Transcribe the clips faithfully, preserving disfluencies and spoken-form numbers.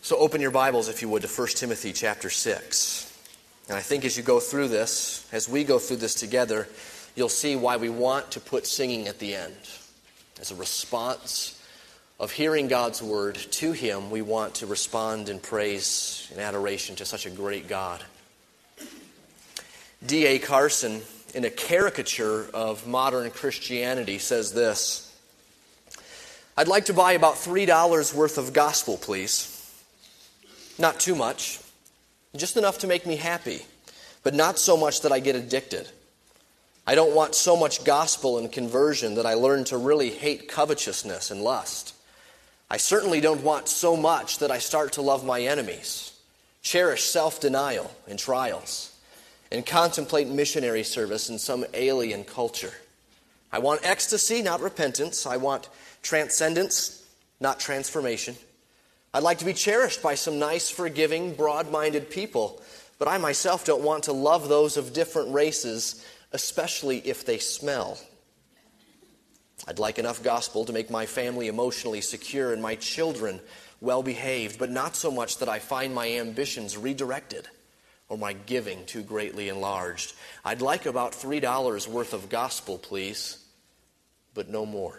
So open your Bibles, if you would, to First Timothy chapter six. And I think as you go through this, as we go through this together, you'll see why we want to put singing at the end. As a response of hearing God's word to Him, we want to respond in praise and adoration to such a great God. D A Carson, in a caricature of modern Christianity, says this: "I'd like to buy about three dollars worth of gospel, please. Not too much, just enough to make me happy, but not so much that I get addicted. I don't want so much gospel and conversion that I learn to really hate covetousness and lust. I certainly don't want so much that I start to love my enemies, cherish self-denial and trials, and contemplate missionary service in some alien culture. I want ecstasy, not repentance. I want transcendence, not transformation. I'd like to be cherished by some nice, forgiving, broad-minded people, but I myself don't want to love those of different races, especially if they smell. I'd like enough gospel to make my family emotionally secure and my children well-behaved, but not so much that I find my ambitions redirected or my giving too greatly enlarged. I'd like about three dollars worth of gospel, please, but no more."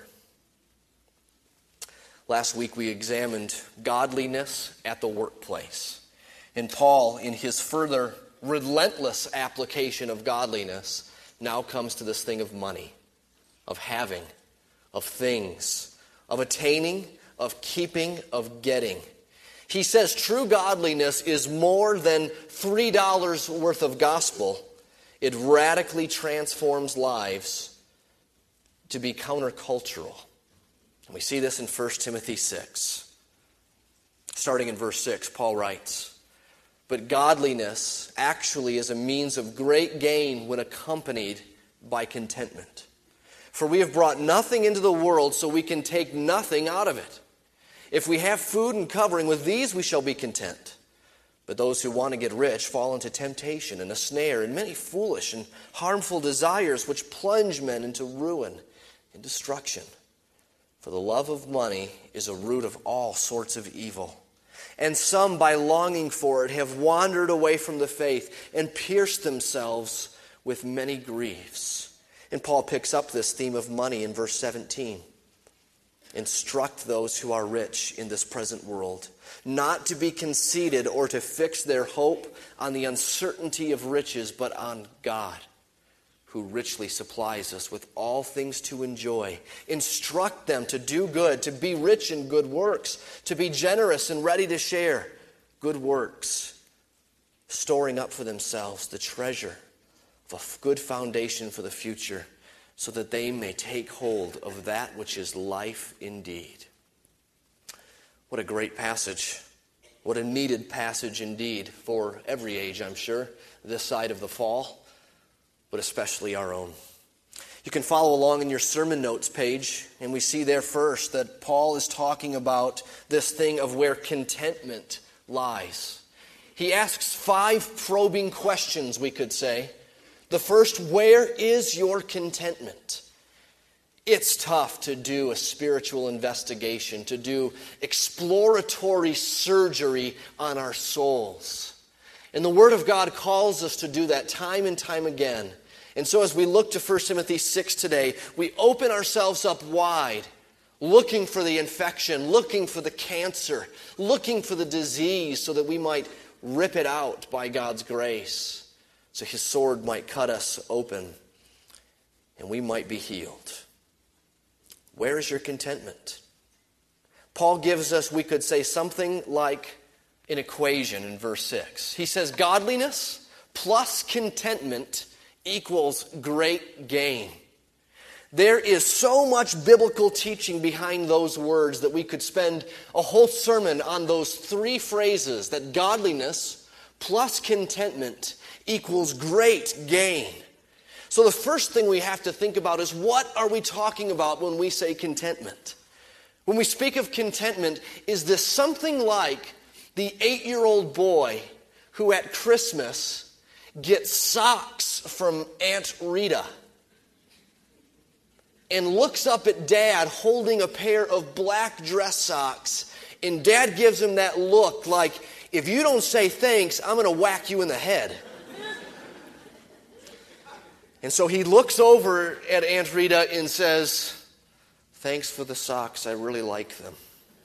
Last week we examined godliness at the workplace. And Paul, in his further relentless application of godliness, now comes to this thing of money, of having, of things, of attaining, of keeping, of getting. He says true godliness is more than three dollars worth of gospel. It radically transforms lives to be countercultural. And we see this in First Timothy six. Starting in verse six, Paul writes, "But godliness actually is a means of great gain when accompanied by contentment. For we have brought nothing into the world, so we can take nothing out of it. If we have food and covering, with these we shall be content. But those who want to get rich fall into temptation and a snare and many foolish and harmful desires which plunge men into ruin and destruction. For the love of money is a root of all sorts of evil. And some, by longing for it, have wandered away from the faith and pierced themselves with many griefs." And Paul picks up this theme of money in verse seventeen. "Instruct those who are rich in this present world, not to be conceited or to fix their hope on the uncertainty of riches, but on God, who richly supplies us with all things to enjoy. Instruct them to do good, to be rich in good works, to be generous and ready to share good works, storing up for themselves the treasure of a good foundation for the future, so that they may take hold of that which is life indeed." What a great passage. What a needed passage indeed for every age, I'm sure, this side of the fall, but especially our own. You can follow along in your sermon notes page, and we see there first that Paul is talking about this thing of where contentment lies. He asks five probing questions, we could say. The first, where is your contentment? It's tough to do a spiritual investigation, to do exploratory surgery on our souls. And the Word of God calls us to do that time and time again. And so as we look to First Timothy six today, we open ourselves up wide, looking for the infection, looking for the cancer, looking for the disease, so that we might rip it out by God's grace, so His sword might cut us open and we might be healed. Where is your contentment? Paul gives us, we could say, something like an equation in verse six. He says godliness plus contentment equals great gain. There is so much biblical teaching behind those words that we could spend a whole sermon on those three phrases, that godliness plus contentment equals great gain. So the first thing we have to think about is, what are we talking about when we say contentment? When we speak of contentment, is this something like the eight-year-old boy who at Christmas gets socks from Aunt Rita and looks up at Dad holding a pair of black dress socks And Dad gives him that look like, if you don't say thanks, I'm going to whack you in the head. And so he looks over at Aunt Rita and says, thanks for the socks, I really like them.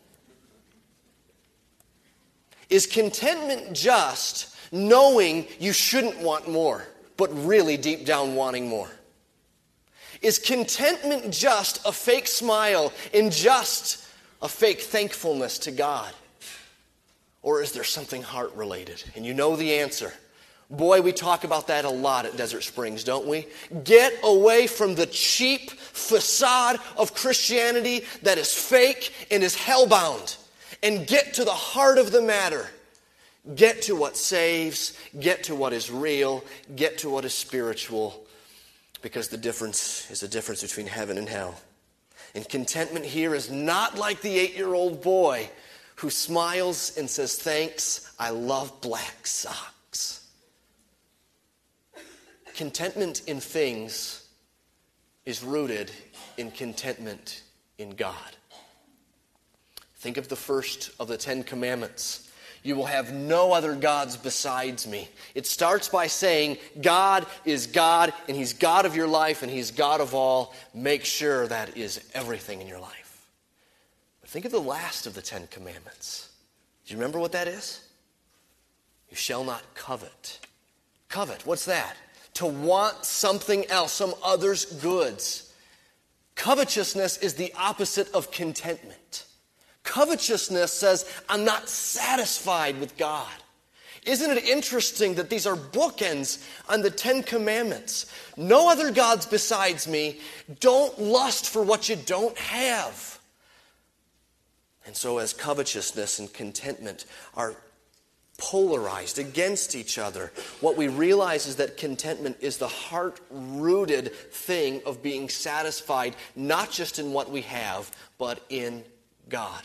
Is contentment just knowing you shouldn't want more, but really deep down wanting more? Is contentment just a fake smile and just a fake thankfulness to God? Or is there something heart-related? And you know the answer. Boy, we talk about that a lot at Desert Springs, don't we? Get away from the cheap facade of Christianity that is fake and is hellbound. And get to the heart of the matter. Get to what saves. Get to what is real. Get to what is spiritual. Because the difference is the difference between heaven and hell. And contentment here is not like the eight-year-old boy who smiles and says, thanks, I love black socks. Contentment in things is rooted in contentment in God. Think of the first of the Ten Commandments. You will have no other gods besides me. It starts by saying God is God, and He's God of your life, and He's God of all. Make sure that is everything in your life. But think of the last of the Ten Commandments. Do you remember what that is? You shall not covet. Covet, what's that? To want something else, some other's goods. Covetousness is the opposite of contentment. Covetousness says, I'm not satisfied with God. Isn't it interesting that these are bookends on the Ten Commandments? No other gods besides me. Don't lust for what you don't have. And so as covetousness and contentment are polarized against each other, what we realize is that contentment is the heart-rooted thing of being satisfied, not just in what we have, but in God.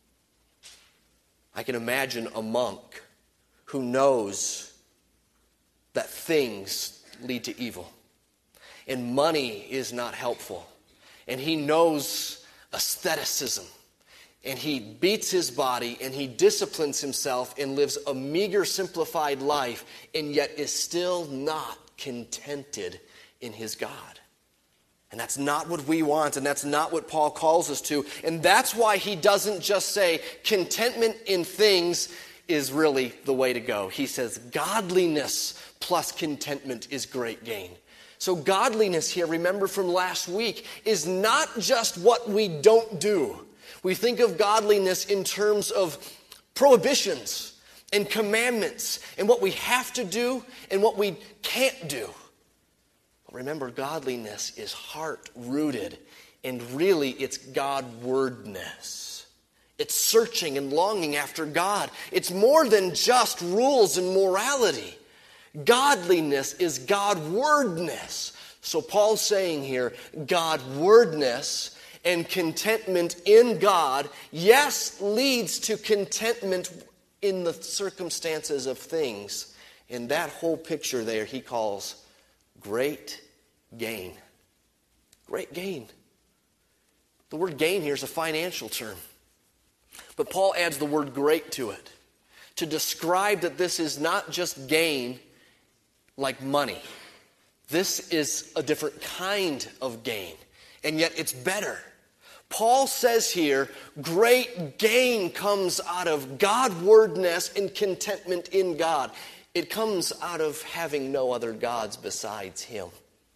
I can imagine a monk who knows that things lead to evil and money is not helpful, and he knows aestheticism, and he beats his body and he disciplines himself and lives a meager, simplified life, and yet is still not contented in his God. And that's not what we want, and that's not what Paul calls us to. And that's why he doesn't just say contentment in things is really the way to go. He says godliness plus contentment is great gain. So godliness here, remember from last week, is not just what we don't do. We think of godliness in terms of prohibitions and commandments and what we have to do and what we can't do. Remember, godliness is heart-rooted, and really it's God-wordness. It's searching and longing after God. It's more than just rules and morality. Godliness is God-wordness. So Paul's saying here, God-wordness and contentment in God, yes, leads to contentment in the circumstances of things. And that whole picture there he calls great gain. Great gain. The word gain here is a financial term. But Paul adds the word great to it to describe that this is not just gain like money. This is a different kind of gain, and yet it's better. Paul says here, great gain comes out of God-wordness and contentment in God. It comes out of having no other gods besides Him.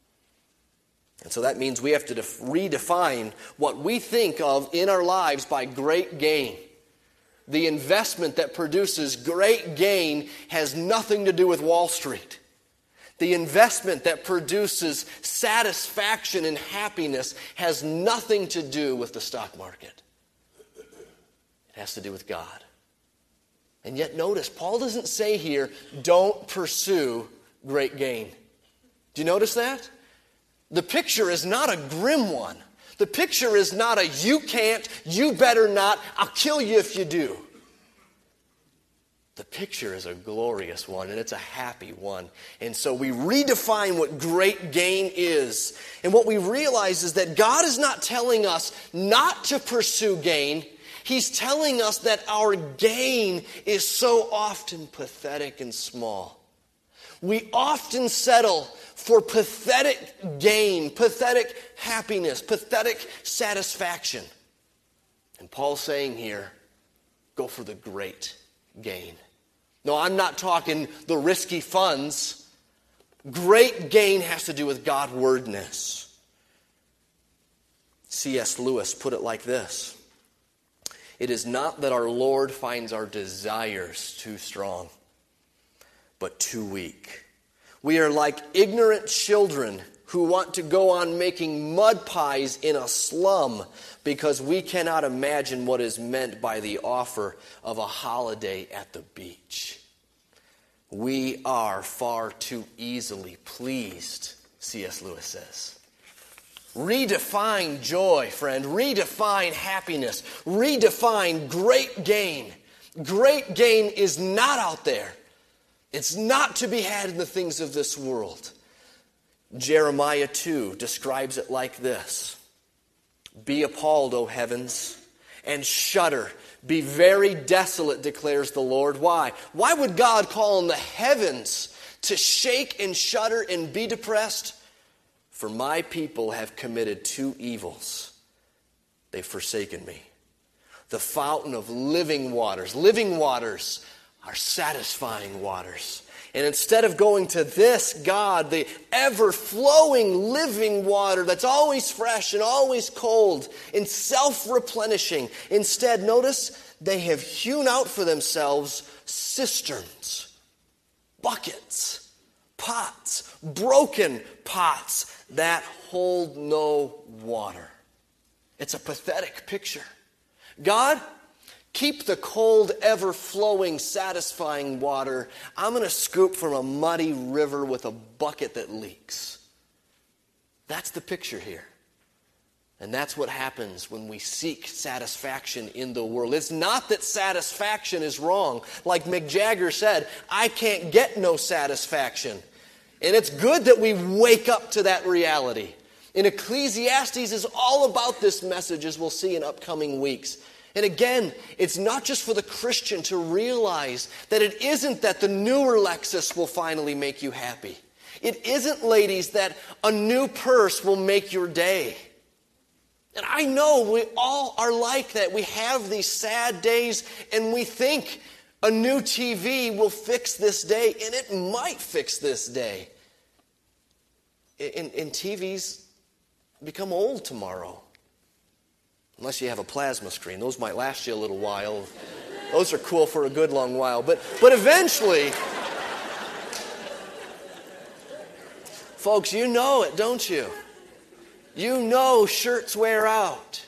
And so that means we have to def- redefine what we think of in our lives by great gain. The investment that produces great gain has nothing to do with Wall Street. The investment that produces satisfaction and happiness has nothing to do with the stock market. It has to do with God. And yet notice, Paul doesn't say here, don't pursue great gain. Do you notice that? The picture is not a grim one. The picture is not a you can't, you better not, I'll kill you if you do. The picture is a glorious one, and it's a happy one. And so we redefine what great gain is. And what we realize is that God is not telling us not to pursue gain. He's telling us that our gain is so often pathetic and small. We often settle for pathetic gain, pathetic happiness, pathetic satisfaction. And Paul's saying here, go for the great gain. No, I'm not talking the risky funds. Great gain has to do with God-wordness. C S Lewis put it like this: it is not that our Lord finds our desires too strong, but too weak. We are like ignorant children who want to go on making mud pies in a slum because we cannot imagine what is meant by the offer of a holiday at the beach. We are far too easily pleased, C S Lewis says. Redefine joy, friend. Redefine happiness. Redefine great gain. Great gain is not out there. It's not to be had in the things of this world. Jeremiah two describes it like this: be appalled, O heavens, and shudder. Be very desolate, declares the Lord. Why? Why would God call on the heavens to shake and shudder and be depressed? For my people have committed two evils. They've forsaken me. The fountain of living waters. Living waters are satisfying waters. And instead of going to this God, the ever-flowing living water that's always fresh and always cold and self-replenishing, instead, notice, they have hewn out for themselves cisterns, buckets, pots, broken pots that hold no water. It's a pathetic picture. God, keep the cold, ever-flowing, satisfying water. I'm going to scoop from a muddy river with a bucket that leaks. That's the picture here. And that's what happens when we seek satisfaction in the world. It's not that satisfaction is wrong. Like Mick Jagger said, I can't get no satisfaction. And it's good that we wake up to that reality. And Ecclesiastes is all about this message, as we'll see in upcoming weeks. And again, it's not just for the Christian to realize that it isn't that the newer Lexus will finally make you happy. It isn't, ladies, that a new purse will make your day. And I know we all are like that. We have these sad days and we think a new T V will fix this day, and it might fix this day. And, and T Vs become old tomorrow. Unless you have a plasma screen. Those might last you a little while. Those are cool for a good long while. But, but eventually, folks, you know it, don't you? You know shirts wear out.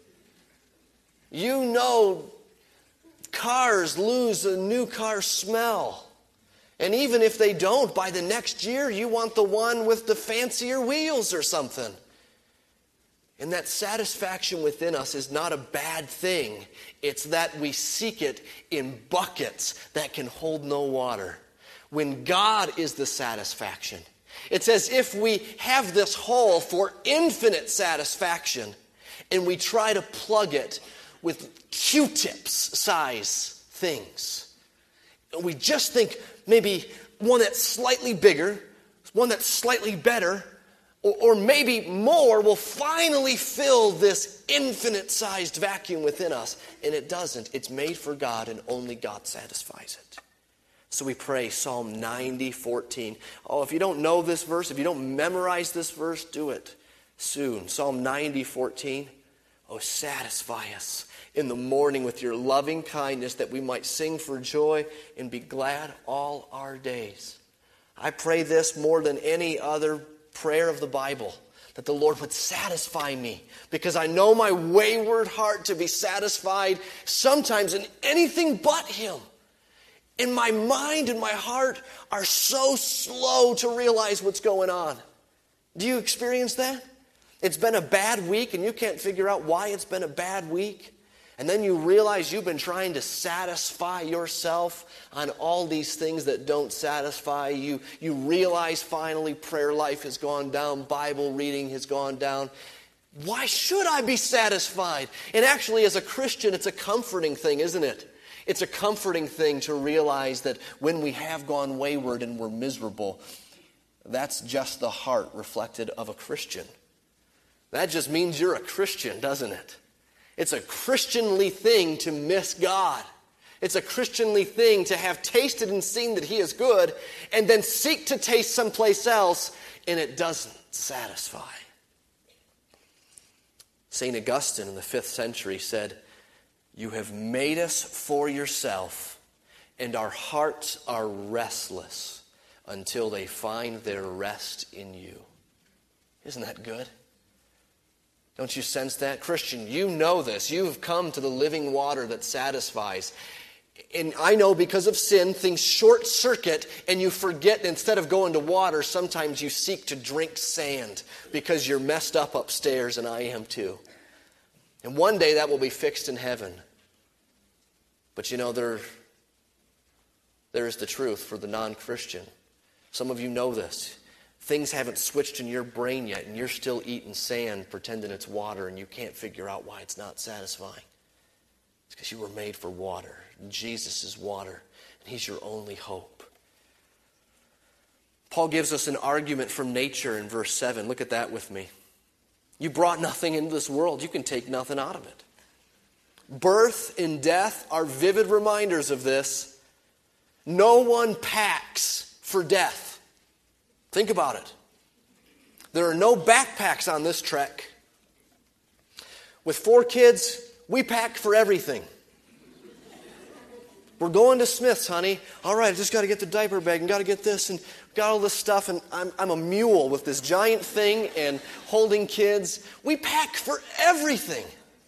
You know cars lose a new car smell. And even if they don't, by the next year, you want the one with the fancier wheels or something. And that satisfaction within us is not a bad thing. It's that we seek it in buckets that can hold no water. When God is the satisfaction, it's as if we have this hole for infinite satisfaction and we try to plug it with Q-tips size things. We just think maybe one that's slightly bigger, one that's slightly better, Or, or maybe more will finally fill this infinite-sized vacuum within us. And it doesn't. It's made for God, and only God satisfies it. So we pray Psalm ninety, fourteen. Oh, if you don't know this verse, if you don't memorize this verse, do it soon. Psalm ninety, fourteen. Oh, satisfy us in the morning with your loving kindness, that we might sing for joy and be glad all our days. I pray this more than any other prayer of the Bible, that the Lord would satisfy me, because I know my wayward heart to be satisfied sometimes in anything but Him. And my mind and my heart are so slow to realize what's going on. Do you experience that? It's been a bad week and you can't figure out why it's been a bad week. And then you realize you've been trying to satisfy yourself on all these things that don't satisfy you. You realize finally prayer life has gone down, Bible reading has gone down. Why should I be satisfied? And actually, as a Christian, it's a comforting thing, isn't it? It's a comforting thing to realize that when we have gone wayward and we're miserable, that's just the heart reflected of a Christian. That just means you're a Christian, doesn't it? It's a Christianly thing to miss God. It's a Christianly thing to have tasted and seen that He is good and then seek to taste someplace else and it doesn't satisfy. Saint Augustine in the fifth century said, "You have made us for yourself, and our hearts are restless until they find their rest in you." Isn't that good? Don't you sense that? Christian, you know this. You have come to the living water that satisfies. And I know because of sin, things short circuit and you forget, instead of going to water, sometimes you seek to drink sand because you're messed up upstairs, and I am too. And one day that will be fixed in heaven. But you know, there, there is the truth for the non-Christian. Some of you know this. Things haven't switched in your brain yet, and you're still eating sand, pretending it's water, and you can't figure out why it's not satisfying. It's because you were made for water. Jesus is water, and He's your only hope. Paul gives us an argument from nature in verse seven. Look at that with me. You brought nothing into this world. You can take nothing out of it. Birth and death are vivid reminders of this. No one packs for death. Think about it. There are no backpacks on this trek. With four kids, we pack for everything. We're going to Smith's, honey. All right, I just got to get the diaper bag and got to get this and got all this stuff. And I'm, I'm a mule with this giant thing and holding kids. We pack for everything.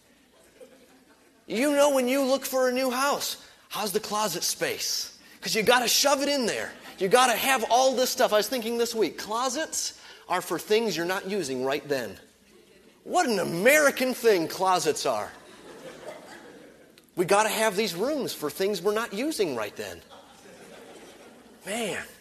You know, when you look for a new house, how's the closet space? Because you got to shove it in there. You got to have all this stuff. I was thinking this week, closets are for things you're not using right then. What an American thing closets are. We got to have these rooms for things we're not using right then. Man.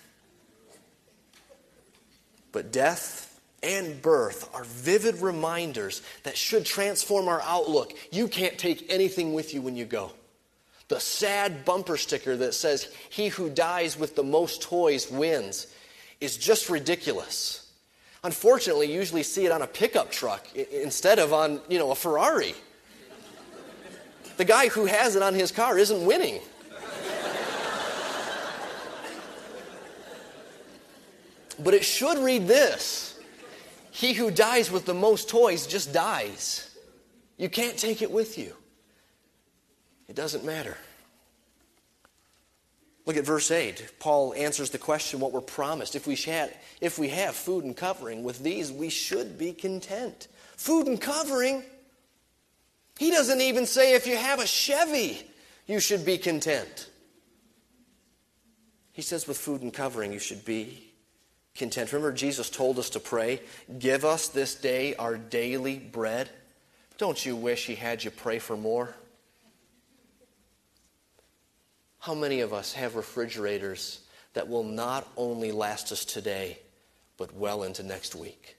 But death and birth are vivid reminders that should transform our outlook. You can't take anything with you when you go. The sad bumper sticker that says, "He who dies with the most toys wins," is just ridiculous. Unfortunately, you usually see it on a pickup truck instead of on, you know, a Ferrari. The guy who has it on his car isn't winning. But it should read this: he who dies with the most toys just dies. You can't take it with you. It doesn't matter. Look at verse eight. Paul answers the question what we're promised. If we, had, if we have food and covering, with these we should be content. Food and covering? He doesn't even say if you have a Chevy, you should be content. He says with food and covering, you should be content. Remember, Jesus told us to pray, "Give us this day our daily bread." Don't you wish He had you pray for more? How many of us have refrigerators that will not only last us today, but well into next week?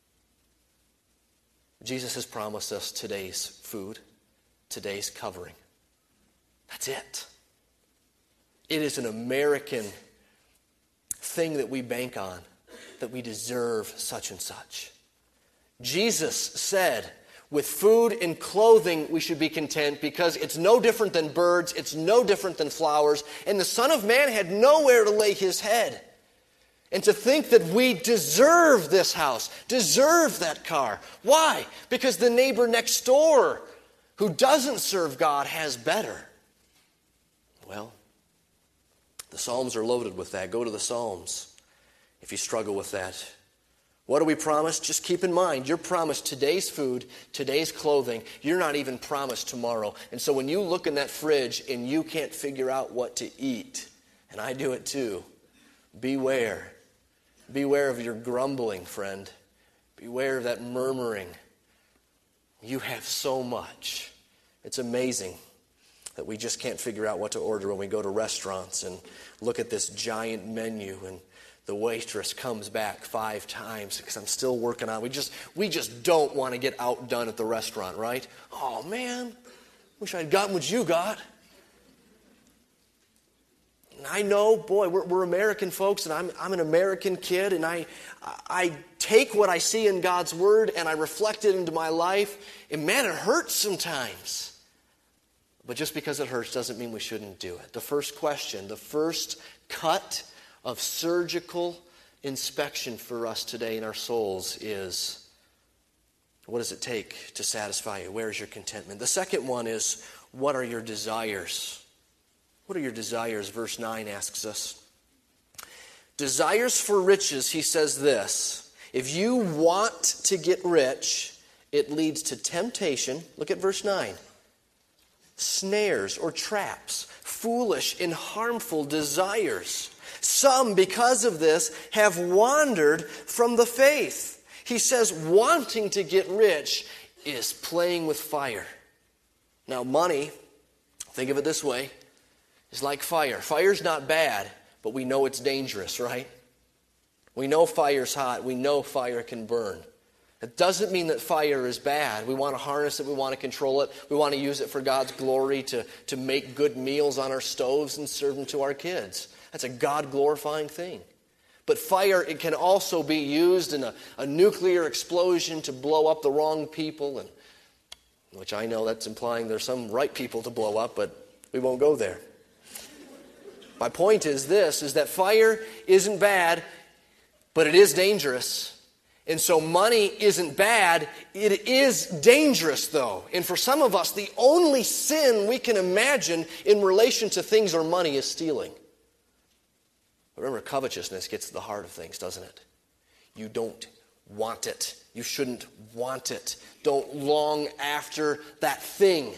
Jesus has promised us today's food, today's covering. That's it. It is an American thing that we bank on, that we deserve such and such. Jesus said, with food and clothing we should be content because it's no different than birds, it's no different than flowers, and the Son of Man had nowhere to lay His head. And to think that we deserve this house, deserve that car. Why? Because the neighbor next door who doesn't serve God has better. Well, the Psalms are loaded with that. Go to the Psalms if you struggle with that. What do we promise? Just keep in mind, you're promised today's food, today's clothing. You're not even promised tomorrow. And so when you look in that fridge and you can't figure out what to eat, and I do it too, beware. Beware of your grumbling, friend. Beware of that murmuring. You have so much. It's amazing that we just can't figure out what to order when we go to restaurants and look at this giant menu and The waitress comes back five times because I'm still working on it. We just, we just don't want to get outdone at the restaurant, right? Oh, man, wish I'd gotten what you got. And I know, boy, we're, we're American folks, and I'm, I'm an American kid, and I, I take what I see in God's Word, and I reflect it into my life, and man, it hurts sometimes. But just because it hurts doesn't mean we shouldn't do it. The first question, the first cut of surgical inspection for us today in our souls is, what does it take to satisfy you? Where is your contentment? The second one is, what are your desires? What are your desires? Verse nine asks us. Desires for riches, he says this. If you want to get rich, it leads to temptation. Look at verse nine. Snares or traps, foolish and harmful desires. Some, because of this, have wandered from the faith. He says wanting to get rich is playing with fire. Now, money, think of it this way, is like fire. Fire's not bad, but we know it's dangerous, right? We know fire's hot. We know fire can burn. It doesn't mean that fire is bad. We want to harness it. We want to control it. We want to use it for God's glory to, to make good meals on our stoves and serve them to our kids. That's a God-glorifying thing. But fire, it can also be used in a, a nuclear explosion to blow up the wrong people, and which I know that's implying there's some right people to blow up, but we won't go there. My point is this, is that fire isn't bad, but it is dangerous. And so money isn't bad, it is dangerous though. And for some of us, the only sin we can imagine in relation to things or money is stealing. Remember, covetousness gets to the heart of things, doesn't it? You don't want it. You shouldn't want it. Don't long after that thing.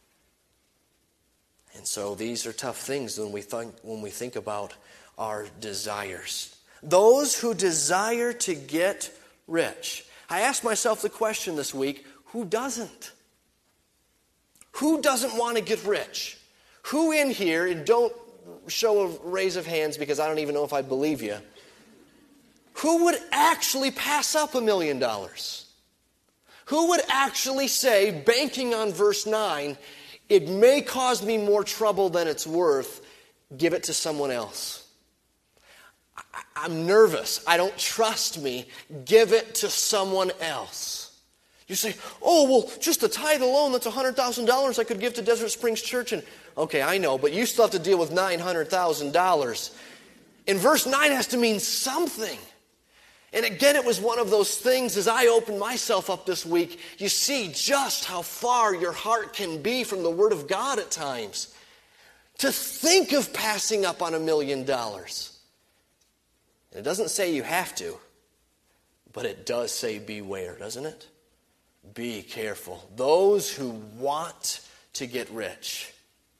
And so these are tough things when we think, when we think about our desires. Those who desire to get rich. I asked myself the question this week, who doesn't? Who doesn't want to get rich? Who in here, and don't show a raise of hands because I don't even know if I believe you, who would actually pass up a million dollars? Who would actually say, banking on verse nine, it may cause me more trouble than it's worth, give it to someone else? I, I'm nervous. I don't trust me. Give it to someone else. You say, oh, well, just the tithe alone, that's one hundred thousand dollars I could give to Desert Springs Church. And okay, I know, but you still have to deal with nine hundred thousand dollars. And verse nine has to mean something. And again, it was one of those things, as I opened myself up this week, you see just how far your heart can be from the Word of God at times. To think of passing up on a million dollars. It doesn't say you have to, but it does say beware, doesn't it? Be careful. Those who want to get rich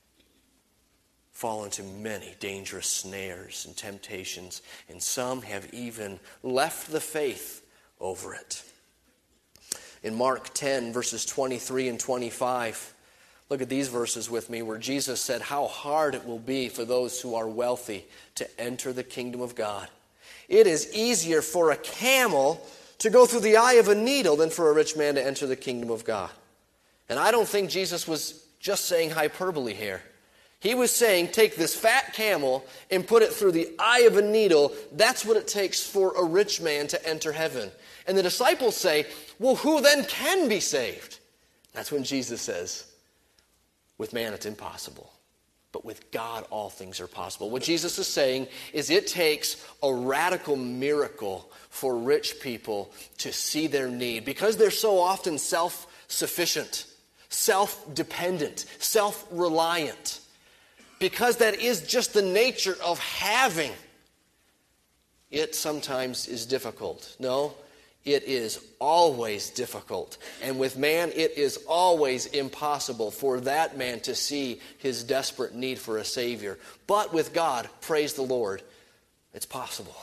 fall into many dangerous snares and temptations, and some have even left the faith over it. In Mark ten, verses twenty-three and twenty-five, look at these verses with me, where Jesus said how hard it will be for those who are wealthy to enter the kingdom of God. It is easier for a camel to go through the eye of a needle than for a rich man to enter the kingdom of God. And I don't think Jesus was just saying hyperbole here. He was saying, take this fat camel and put it through the eye of a needle. That's what it takes for a rich man to enter heaven. And the disciples say, well, who then can be saved? That's when Jesus says, with man it's impossible, but with God all things are possible. What Jesus is saying is it takes a radical miracle for rich people to see their need, because they're so often self-sufficient, self-dependent, self-reliant. Because that is just the nature of having. It sometimes is difficult. No, it is always difficult. And with man, it is always impossible for that man to see his desperate need for a Savior. But with God, praise the Lord, it's possible.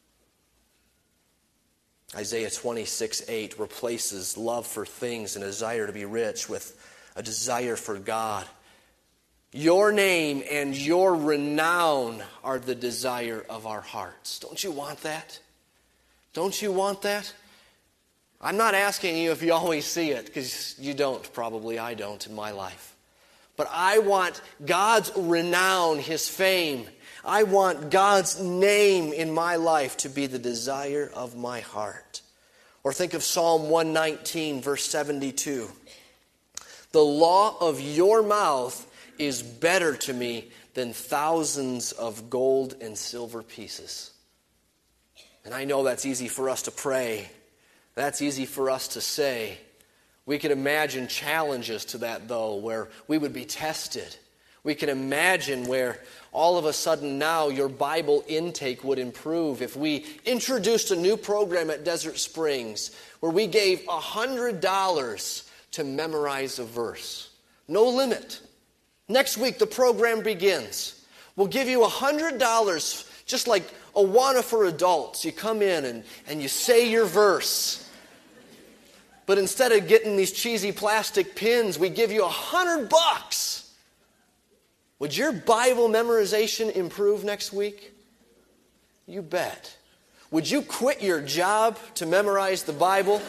Isaiah twenty-six eight replaces love for things and a desire to be rich with a desire for God. Your name and your renown are the desire of our hearts. Don't you want that? Don't you want that? I'm not asking you if you always see it, because you don't. Probably I don't in my life. But I want God's renown, His fame. I want God's name in my life to be the desire of my heart. Or think of Psalm one nineteen, verse seventy-two. The law of your mouth is better to me than thousands of gold and silver pieces. And I know that's easy for us to pray. That's easy for us to say. We can imagine challenges to that, though, where we would be tested. We can imagine where all of a sudden now your Bible intake would improve if we introduced a new program at Desert Springs where we gave one hundred dollars to memorize a verse. No limit. Next week the program begins. We'll give you one hundred dollars, just like Awana for adults. You come in and, and you say your verse. But instead of getting these cheesy plastic pins, we give you a hundred bucks. Would your Bible memorization improve next week? You bet. Would you quit your job to memorize the Bible?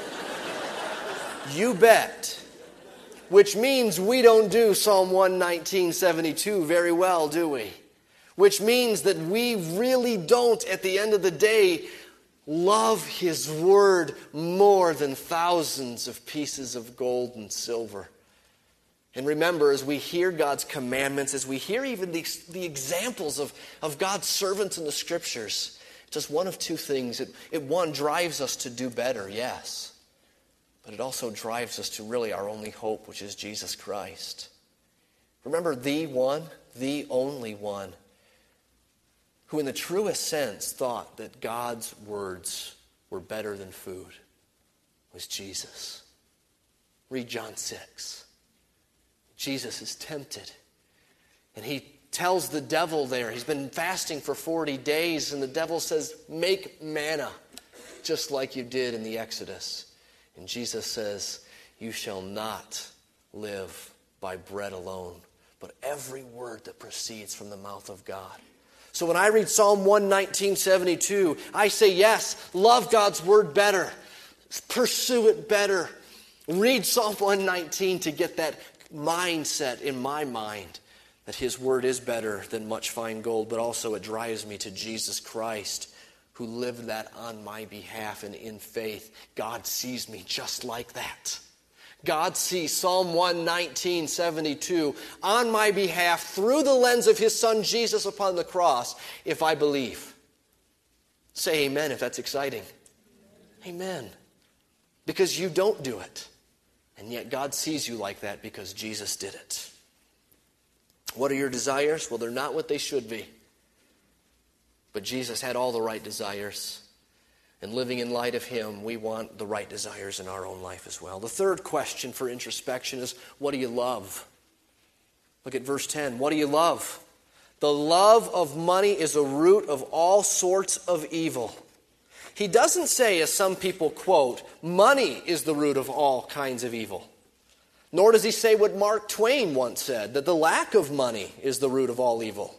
You bet. Which means we don't do Psalm one nineteen, seventy-two very well, do we? Which means that we really don't, at the end of the day, love His Word more than thousands of pieces of gold and silver. And remember, as we hear God's commandments, as we hear even the, the examples of, of God's servants in the Scriptures, it's just one of two things. It, it, one, drives us to do better, yes. But it also drives us to really our only hope, which is Jesus Christ. Remember, the one, the only one, who in the truest sense thought that God's words were better than food, was Jesus. Read John six. Jesus is tempted. And he tells the devil there, he's been fasting for forty days, and the devil says, make manna, just like you did in the Exodus. And Jesus says, you shall not live by bread alone, but every word that proceeds from the mouth of God. So when I read Psalm one nineteen, seventy-two, I say, yes, love God's word better. Pursue it better. Read Psalm one nineteen to get that mindset in my mind that His word is better than much fine gold, but also it drives me to Jesus Christ, who lived that on my behalf, and in faith, God sees me just like that. God sees Psalm one nineteen, seventy-two on my behalf through the lens of His Son Jesus upon the cross, if I believe. Say amen if that's exciting. Amen. Because you don't do it. And yet God sees you like that because Jesus did it. What are your desires? Well, they're not what they should be. But Jesus had all the right desires. And living in light of Him, we want the right desires in our own life as well. The third question for introspection is, what do you love? Look at verse ten. What do you love? The love of money is a root of all sorts of evil. He doesn't say, as some people quote, money is the root of all kinds of evil. Nor does he say what Mark Twain once said, that the lack of money is the root of all evil.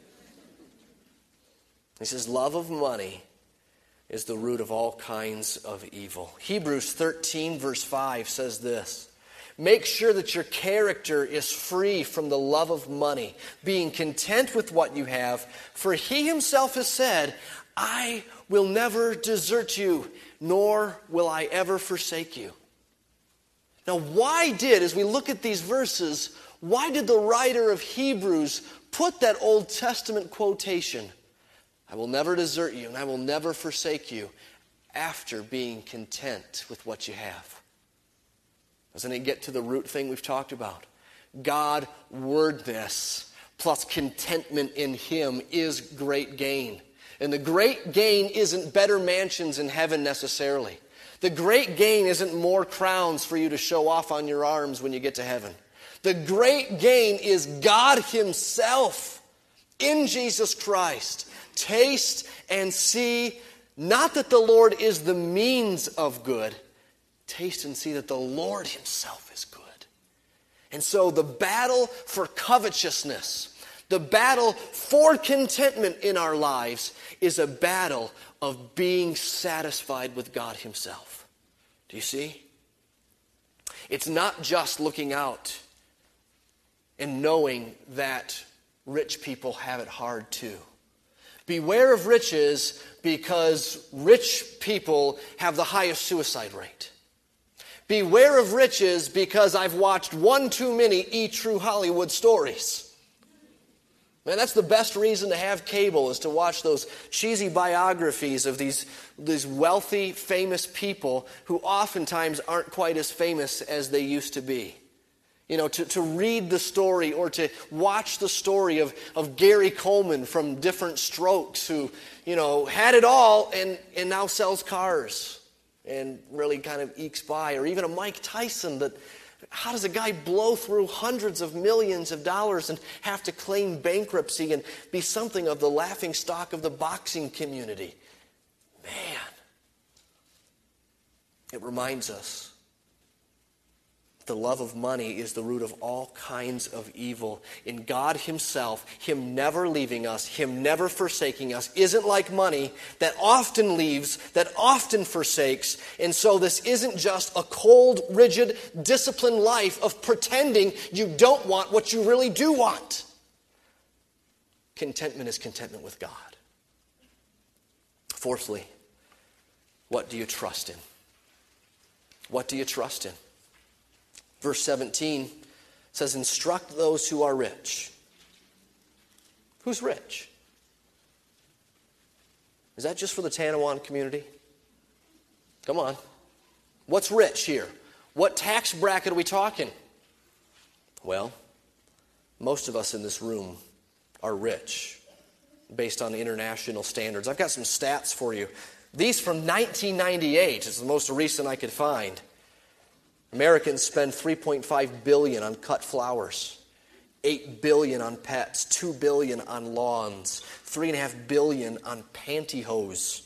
He says, love of money is the root of all kinds of evil. Hebrews thirteen, verse five says this, make sure that your character is free from the love of money, being content with what you have, for He Himself has said, I will never desert you, nor will I ever forsake you. Now, why did, as we look at these verses, why did the writer of Hebrews put that Old Testament quotation, I will never desert you and I will never forsake you, after being content with what you have? Doesn't it get to the root thing we've talked about? God-wordness plus contentment in Him is great gain. And the great gain isn't better mansions in heaven necessarily. The great gain isn't more crowns for you to show off on your arms when you get to heaven. The great gain is God Himself in Jesus Christ. Taste and see, not that the Lord is the means of good. Taste and see that the Lord Himself is good. And so the battle for covetousness, the battle for contentment in our lives is a battle of being satisfied with God himself. Do you see? It's not just looking out and knowing that rich people have it hard too. Beware of riches because rich people have the highest suicide rate. Beware of riches because I've watched one too many E! True Hollywood stories. Man, that's the best reason to have cable, is to watch those cheesy biographies of these, these wealthy, famous people who oftentimes aren't quite as famous as they used to be. You know, to, to read the story or to watch the story of, of Gary Coleman from Different Strokes, who, you know, had it all and, and now sells cars and really kind of ekes by. Or even a Mike Tyson that, how does a guy blow through hundreds of millions of dollars and have to claim bankruptcy and be something of the laughing stock of the boxing community? Man, it reminds us the love of money is the root of all kinds of evil. In God himself, him never leaving us, him never forsaking us, isn't like money that often leaves, that often forsakes. And so this isn't just a cold, rigid, disciplined life of pretending you don't want what you really do want. Contentment is contentment with God. Fourthly, what do you trust in? What do you trust in? Verse seventeen says, instruct those who are rich. Who's rich? Is that just for the Tanawon community? Come on. What's rich here? What tax bracket are we talking? Well, most of us in this room are rich based on international standards. I've got some stats for you. These from nineteen ninety-eight. It's the most recent I could find. Americans spend three point five billion dollars on cut flowers, eight billion dollars on pets, two billion dollars on lawns, three point five billion dollars on pantyhose,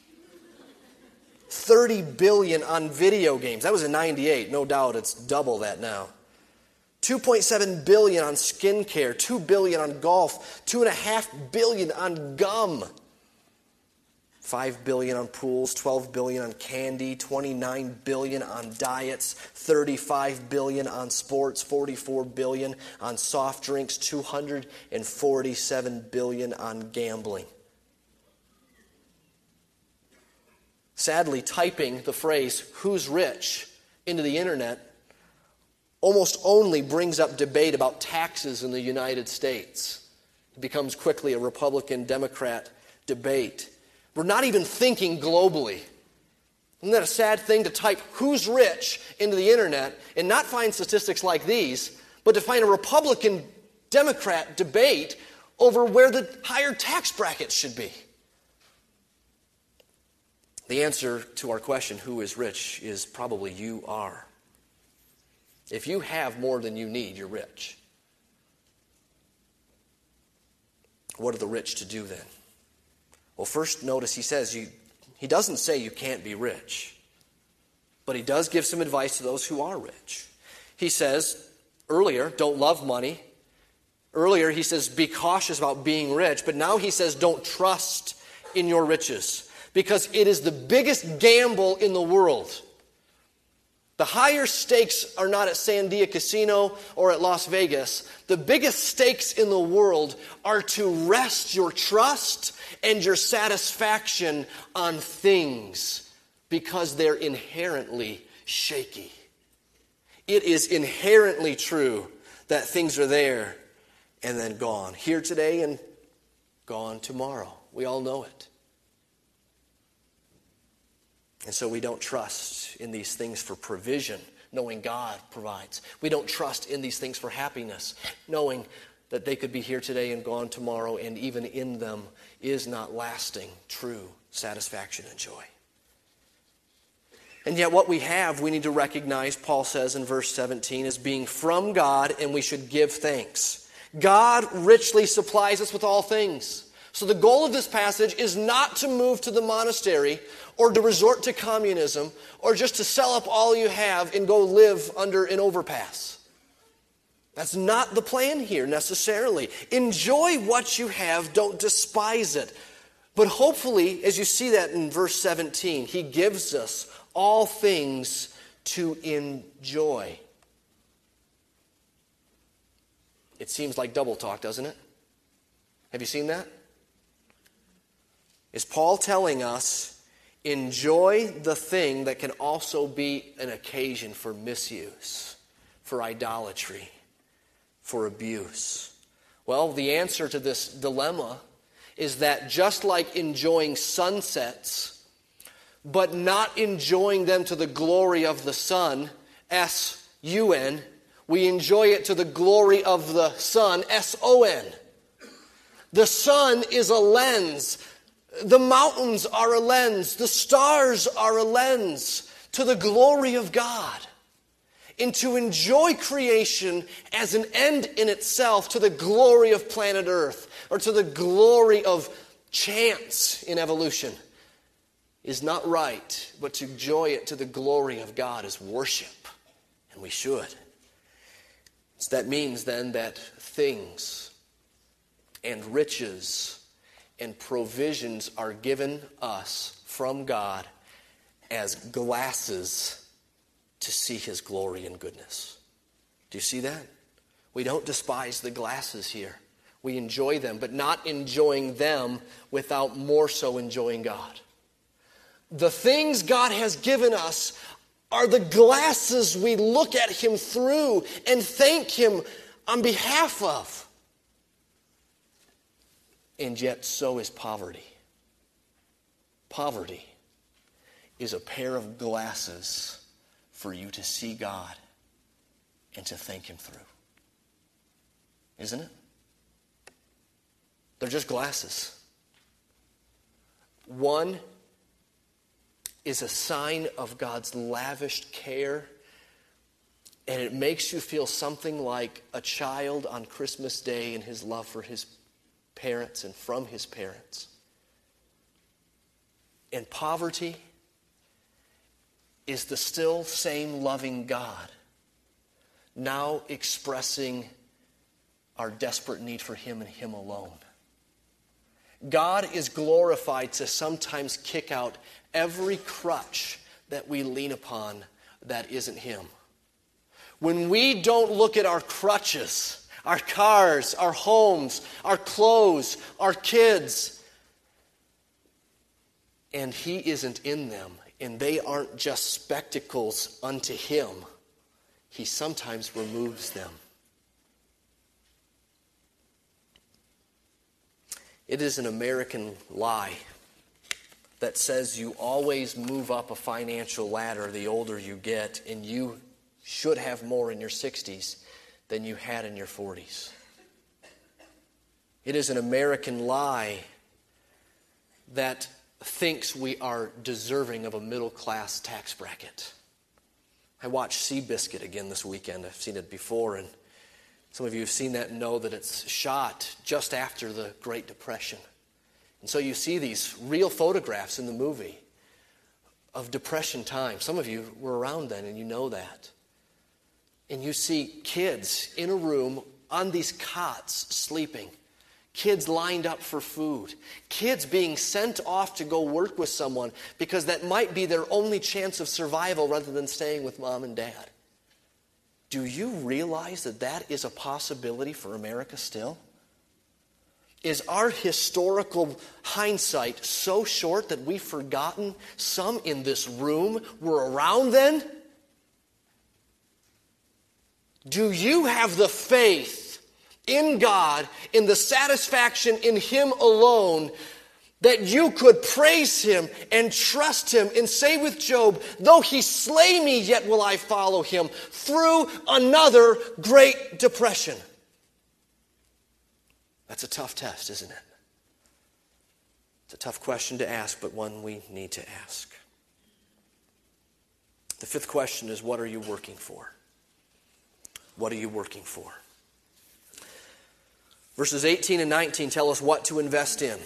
thirty billion dollars on video games. That was in ninety-eight. No doubt it's double that now. two point seven billion dollars on skincare, two billion dollars on golf, two point five billion dollars on gum, five billion dollars on pools, twelve billion dollars on candy, twenty-nine billion dollars on diets, thirty-five billion dollars on sports, forty-four billion dollars on soft drinks, two hundred forty-seven billion dollars on gambling. Sadly, typing the phrase, who's rich, into the internet almost only brings up debate about taxes in the United States. It becomes quickly a Republican-Democrat debate. We're not even thinking globally. Isn't that a sad thing, to type who's rich into the internet and not find statistics like these, but to find a Republican-Democrat debate over where the higher tax brackets should be? The answer to our question, who is rich, is probably you are. If you have more than you need, you're rich. What are the rich to do then? Well, first notice he says, you, he doesn't say you can't be rich. But he does give some advice to those who are rich. He says, earlier, don't love money. Earlier, he says, be cautious about being rich. But now he says, don't trust in your riches. Because it is the biggest gamble in the world. The higher stakes are not at Sandia Casino or at Las Vegas. The biggest stakes in the world are to rest your trust and your satisfaction on things because they're inherently shaky. It is inherently true that things are there and then gone. Here today and gone tomorrow. We all know it. And so we don't trust in these things for provision, knowing God provides. We don't trust in these things for happiness, knowing that they could be here today and gone tomorrow, and even in them is not lasting, true satisfaction and joy. And yet what we have, we need to recognize, Paul says in verse seventeen, as being from God, and we should give thanks. God richly supplies us with all things. So the goal of this passage is not to move to the monastery or to resort to communism or just to sell up all you have and go live under an overpass. That's not the plan here necessarily. Enjoy what you have, don't despise it. But hopefully, as you see that in verse seventeen, he gives us all things to enjoy. It seems like double talk, doesn't it? Have you seen that? Is Paul telling us, enjoy the thing that can also be an occasion for misuse, for idolatry, for abuse? Well, the answer to this dilemma is that just like enjoying sunsets, but not enjoying them to the glory of the sun, S U N, we enjoy it to the glory of the sun, S O N. The sun is a lens. The mountains are a lens. The stars are a lens to the glory of God. And to enjoy creation as an end in itself to the glory of planet Earth or to the glory of chance in evolution is not right, but to enjoy it to the glory of God is worship, and we should. So that means then that things and riches and provisions are given us from God as glasses to see His glory and goodness. Do you see that? We don't despise the glasses here. We enjoy them, but not enjoying them without more so enjoying God. The things God has given us are the glasses we look at Him through and thank Him on behalf of. And yet so is poverty. Poverty is a pair of glasses for you to see God and to thank Him through. Isn't it? They're just glasses. One is a sign of God's lavished care, and it makes you feel something like a child on Christmas Day in his love for his parents and from his parents. And poverty is the still same loving God, now expressing our desperate need for Him and Him alone. God is glorified to sometimes kick out every crutch that we lean upon that isn't Him. When we don't look at our crutches, our cars, our homes, our clothes, our kids, and He isn't in them, and they aren't just spectacles unto Him, He sometimes removes them. It is an American lie that says you always move up a financial ladder the older you get, and you should have more in your sixties than you had in your forties. It is an American lie that thinks we are deserving of a middle-class tax bracket. I watched Seabiscuit again this weekend. I've seen it before, and some of you have seen that and know that it's shot just after the Great Depression. And so you see these real photographs in the movie of Depression time. Some of you were around then and you know that. And you see kids in a room on these cots sleeping. Kids lined up for food. Kids being sent off to go work with someone because that might be their only chance of survival rather than staying with mom and dad. Do you realize that that is a possibility for America still? Is our historical hindsight so short that we've forgotten some in this room were around then? Do you have the faith in God, in the satisfaction in Him alone, that you could praise Him and trust Him and say with Job, though He slay me, yet will I follow Him through another Great Depression? That's a tough test, isn't it? It's a tough question to ask, but one we need to ask. The fifth question is, what are you working for? What are you working for? Verses eighteen and nineteen tell us what to invest in.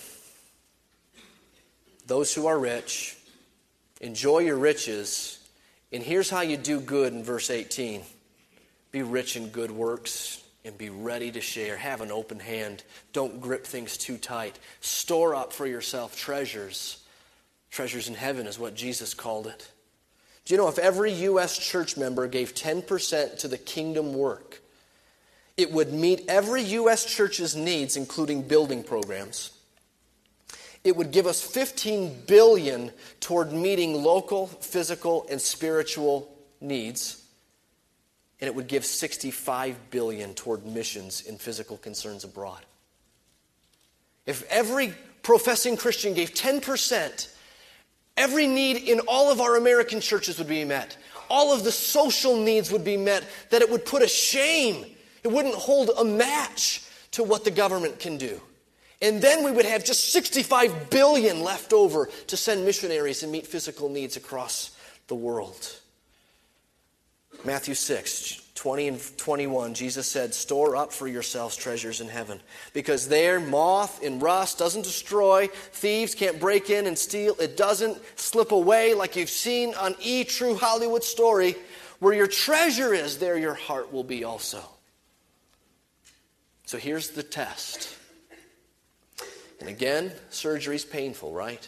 Those who are rich, enjoy your riches. And here's how you do good in verse eighteen. Be rich in good works, and be ready to share. Have an open hand. Don't grip things too tight. Store up for yourself treasures. Treasures in heaven is what Jesus called it. Do you know if every U S church member gave ten percent to the kingdom work, it would meet every U S church's needs, including building programs. It would give us fifteen billion dollars toward meeting local, physical, and spiritual needs. And it would give sixty-five billion dollars toward missions and physical concerns abroad. If every professing Christian gave ten percent, every need in all of our American churches would be met. All of the social needs would be met, that it would put a shame. It wouldn't hold a match to what the government can do. And then we would have just sixty-five billion dollars left over to send missionaries and meet physical needs across the world. Matthew six, twenty and twenty-one, Jesus said, "Store up for yourselves treasures in heaven, because there moth and rust doesn't destroy, thieves can't break in and steal, it doesn't slip away like you've seen on E! True Hollywood Story. Where your treasure is, there your heart will be also." So here's the test. And again, surgery's painful, right?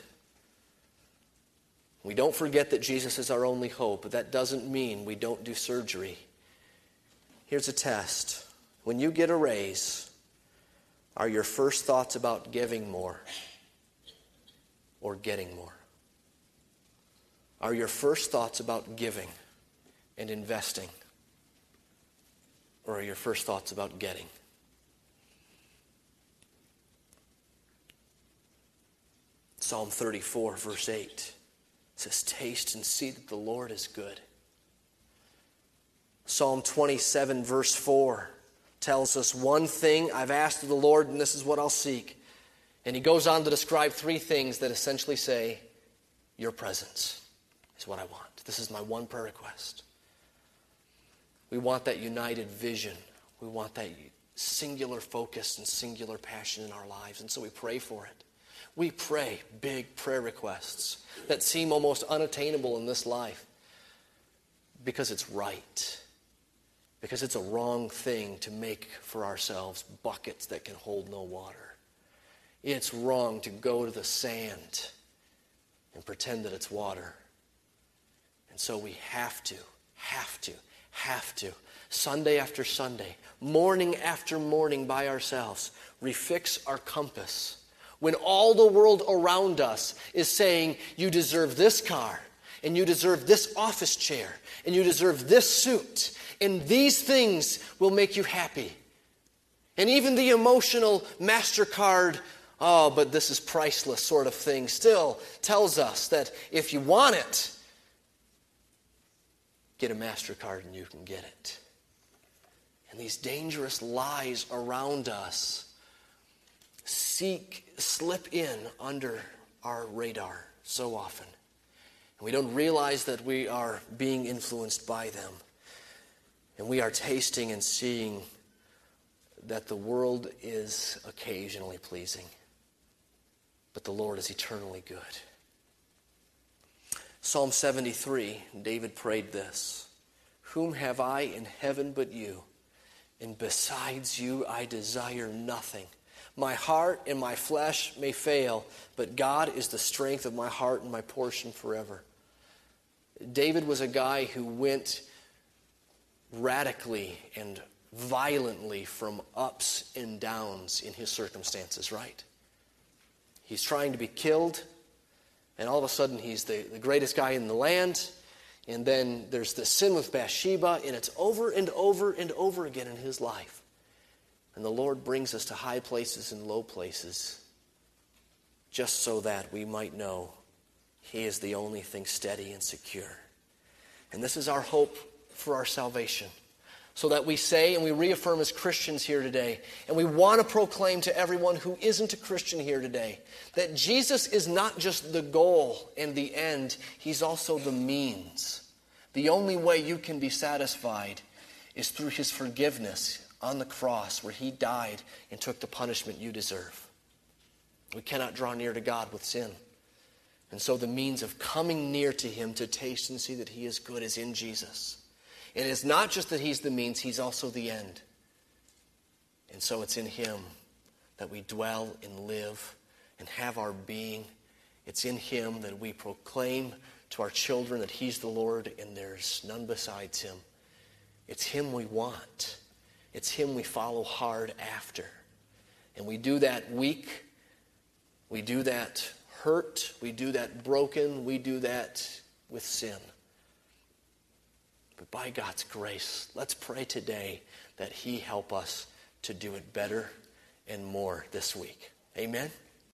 We don't forget that Jesus is our only hope, but that doesn't mean we don't do surgery. Here's a test. When you get a raise, are your first thoughts about giving more or getting more? Are your first thoughts about giving and investing, or are your first thoughts about getting? Psalm thirty-four, verse eight. It says, "Taste and see that the Lord is good." Psalm twenty-seven, verse four tells us, "One thing I've asked of the Lord, and this is what I'll seek." And he goes on to describe three things that essentially say, your presence is what I want. This is my one prayer request. We want that united vision. We want that singular focus and singular passion in our lives. And so we pray for it. We pray big prayer requests that seem almost unattainable in this life because it's right. Because it's a wrong thing to make for ourselves buckets that can hold no water. It's wrong to go to the sand and pretend that it's water. And so we have to, have to, have to, Sunday after Sunday, morning after morning by ourselves, refix our compass. When all the world around us is saying, you deserve this car, and you deserve this office chair, and you deserve this suit, and these things will make you happy. And even the emotional MasterCard, oh, but this is priceless sort of thing, still tells us that if you want it, get a MasterCard and you can get it. And these dangerous lies around us seek, slip in under our radar so often. And we don't realize that we are being influenced by them. And we are tasting and seeing that the world is occasionally pleasing, but the Lord is eternally good. Psalm seventy-three, David prayed this, "Whom have I in heaven but you? And besides you I desire nothing. My heart and my flesh may fail, but God is the strength of my heart and my portion forever." David was a guy who went radically and violently from ups and downs in his circumstances, right? He's trying to be killed, and all of a sudden he's the, the greatest guy in the land. And then there's the sin with Bathsheba, and it's over and over and over again in his life. And the Lord brings us to high places and low places just so that we might know He is the only thing steady and secure. And this is our hope for our salvation. So that we say and we reaffirm as Christians here today, and we want to proclaim to everyone who isn't a Christian here today, that Jesus is not just the goal and the end, He's also the means. The only way you can be satisfied is through His forgiveness on the cross, where He died and took the punishment you deserve. We cannot draw near to God with sin. And so the means of coming near to Him to taste and see that He is good is in Jesus. And it's not just that He's the means, He's also the end. And so it's in him that we dwell and live and have our being. It's in him that we proclaim to our children that he's the Lord and there's none besides him. It's him we want. It's him we follow hard after. And we do that weak. We do that hurt. We do that broken. We do that with sin. But by God's grace, let's pray today that he help us to do it better and more this week. Amen?